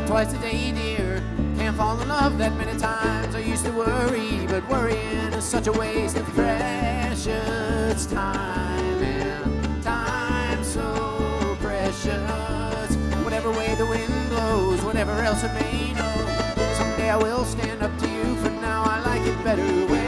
twice a day, dear. Can't fall in love that many times. I used to worry, but worrying is such a waste of precious time. And time so precious. Whatever way the wind blows, whatever else it may know, someday I will stand up to you. For now I like it better way.